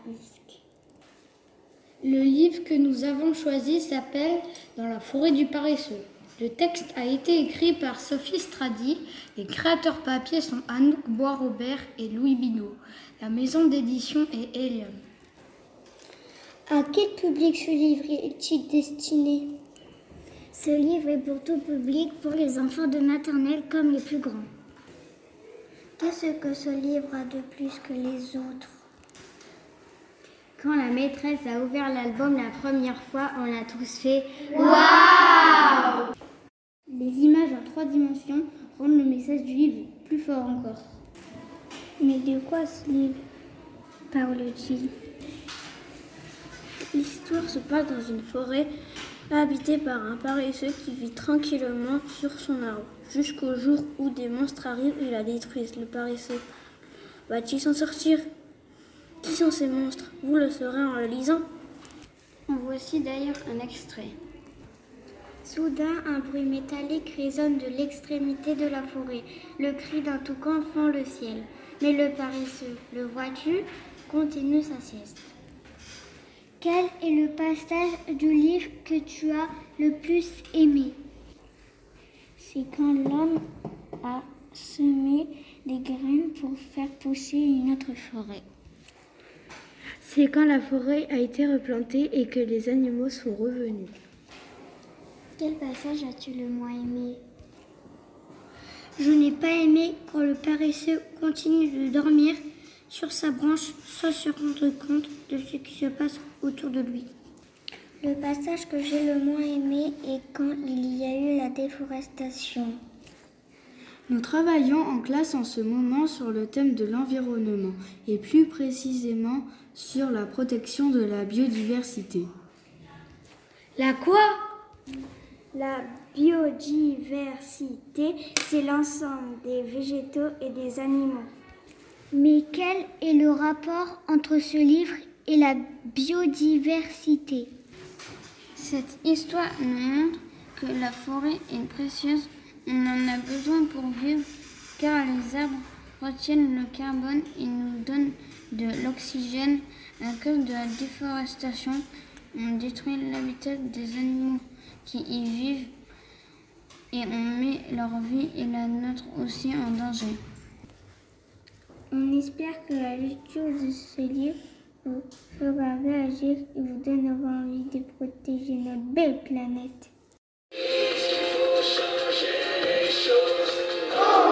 risque. Le livre que nous avons choisi s'appelle « Dans la forêt du paresseux ». Le texte a été écrit par Sophie Stradi. Les créateurs papier sont Anouk Bois-Robert et Louis Binaud. La maison d'édition est Helium. À quel public ce livre est-il destiné ? Ce livre est pour tout public, pour les enfants de maternelle comme les plus grands. Qu'est-ce que ce livre a de plus que les autres ? Quand la maîtresse a ouvert l'album la première fois, on a tous fait Waouh ! Les images en 3 dimensions rendent le message du livre plus fort encore. Mais de quoi ce livre parle-t-il ? L'histoire se passe dans une forêt habitée par un paresseux qui vit tranquillement sur son arbre, jusqu'au jour où des monstres arrivent et la détruisent. Le paresseux va-t-il s'en sortir ? Qui sont ces monstres ? Vous le saurez en le lisant. En voici d'ailleurs un extrait. Soudain, un bruit métallique résonne de l'extrémité de la forêt. Le cri d'un toucan fend le ciel. Mais le paresseux, le vois-tu, continue sa sieste. Quel est le passage du livre que tu as le plus aimé ? C'est quand l'homme a semé des graines pour faire pousser une autre forêt. C'est quand la forêt a été replantée et que les animaux sont revenus. Quel passage as-tu le moins aimé ? Je n'ai pas aimé quand le paresseux continue de dormir sur sa branche sans se rendre compte de ce qui se passe autour de lui. Le passage que j'ai le moins aimé est quand il y a eu la déforestation. Nous travaillons en classe en ce moment sur le thème de l'environnement et plus précisément sur la protection de la biodiversité. La quoi ? La biodiversité, c'est l'ensemble des végétaux et des animaux. Mais quel est le rapport entre ce livre et la biodiversité ? Cette histoire nous montre que la forêt est précieuse. On en a besoin pour vivre, car les arbres retiennent le carbone et nous donnent de l'oxygène. À cause de la déforestation, on détruit l'habitat des animaux qui y vivent et on met leur vie et la nôtre aussi en danger. On espère que la lecture de ce livre vous fera réagir et vous donnera envie de protéger notre belle planète. Est-ce qu'il faut changer les choses ?